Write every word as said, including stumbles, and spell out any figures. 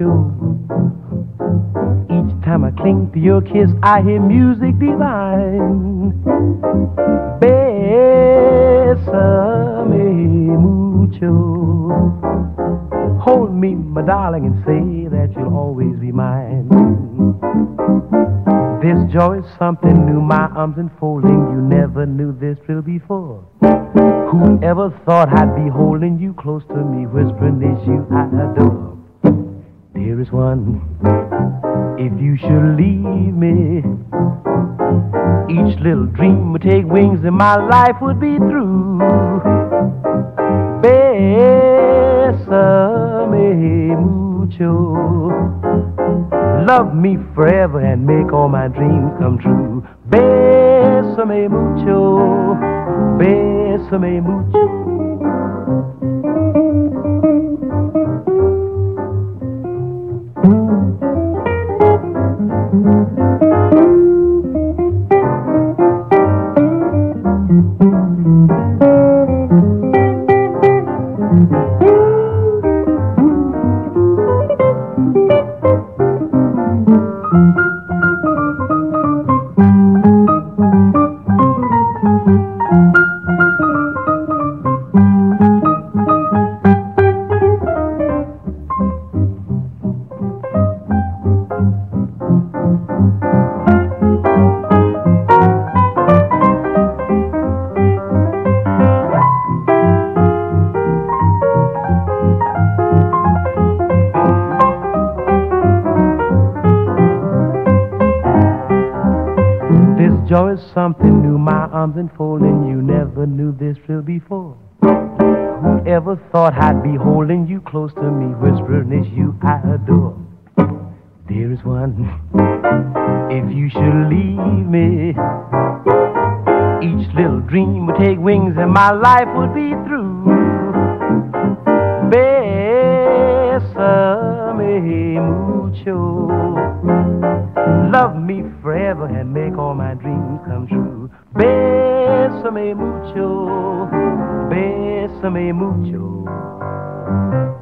mucho. Each time I cling to your kiss, I hear music divine. Bésame mucho. Hold me, my darling, and say that you'll always be mine. This joy is something new, my arms enfolding. You never knew this thrill before. Whoever thought I'd be holding you close to me, whispering it's you I adore. Dearest one, if you should leave me, each little dream would take wings and my life would be through. Bésame mucho. Love me forever and make all my dreams come true. Bésame mucho. Bésame mucho. Joy is something new, my arms enfolding. You never knew this thrill before. Whoever thought I'd be holding you close to me, whispering it's you I adore. Dearest one, if you should leave me, each little dream would take wings and my life would be through. Bésame mucho. Love me forever and make all my dreams come true. Bésame mucho, bésame mucho.